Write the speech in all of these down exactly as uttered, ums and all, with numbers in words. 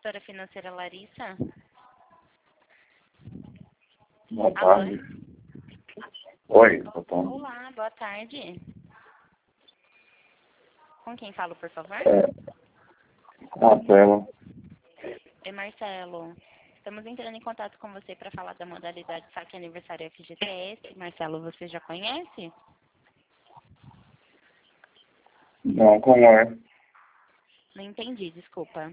Gestora financeira Larissa? Boa Alô? tarde. Oi, boa tarde. Olá, boa tarde. Com quem falo, por favor? É, Marcelo. Oi, Marcelo. Estamos entrando em contato com você para falar da modalidade Saque Aniversário F G T S. Marcelo, você já conhece? Não, como é? Não entendi, desculpa.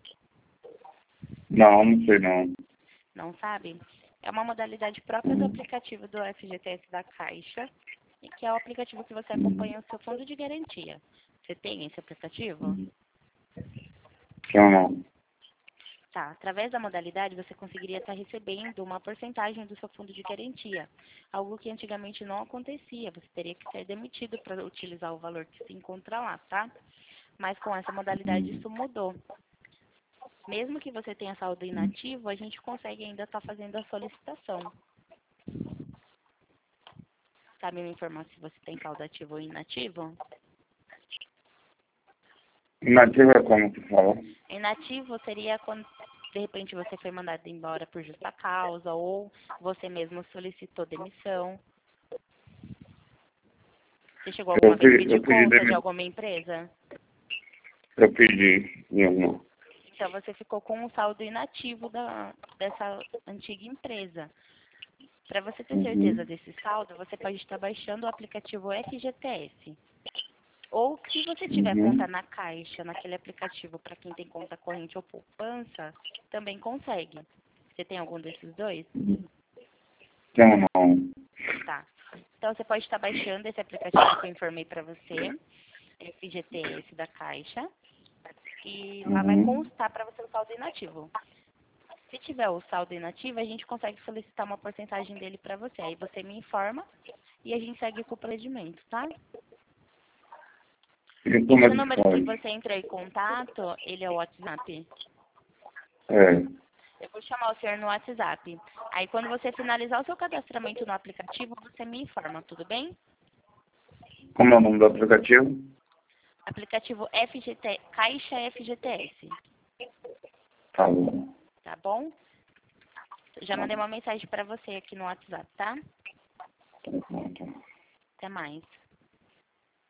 Não, não sei não. Não sabe? É uma modalidade própria do aplicativo do F G T S da Caixa, e que é o aplicativo que você acompanha o seu fundo de garantia. Você tem esse aplicativo? Não, não. Tá. Através da modalidade, você conseguiria estar recebendo uma porcentagem do seu fundo de garantia, algo que antigamente não acontecia. Você teria que ser demitido para utilizar o valor que se encontra lá, tá? Mas com essa modalidade isso mudou. Mesmo que você tenha saldo inativo, a gente consegue ainda estar fazendo a solicitação. Sabe me informar se você tem saldo ativo ou inativo? Inativo é como você fala? Inativo seria quando, de repente, você foi mandado embora por justa causa ou você mesmo solicitou demissão. Você chegou alguma Eu vez a pedi, pedir eu pedi conta de demissão. alguma empresa? Eu pedi em uma. Então, você ficou com um saldo inativo da, dessa antiga empresa. Para você ter certeza Uhum. desse saldo, você pode estar baixando o aplicativo F G T S. Ou, se você tiver conta Uhum. na Caixa, naquele aplicativo para quem tem conta corrente ou poupança, também consegue. Você tem algum desses dois? Não, não. Tá. Então, você pode estar baixando esse aplicativo que eu informei para você, F G T S da Caixa, e lá vai Uhum. constar para você o saldo inativo. Se tiver o saldo inativo, a gente consegue solicitar uma porcentagem dele para você. Aí você me informa e a gente segue com o procedimento, tá? E como é Esse que número que faz? você entrou em contato, ele é o WhatsApp? É. Eu vou chamar o senhor no WhatsApp. Aí, quando você finalizar o seu cadastramento no aplicativo, você me informa, tudo bem? Como é o nome do aplicativo? Aplicativo F G T, Caixa F G T S, Tá bom. tá bom? Eu já mandei uma mensagem para você aqui no WhatsApp, tá? Tá bom, tá. Até mais.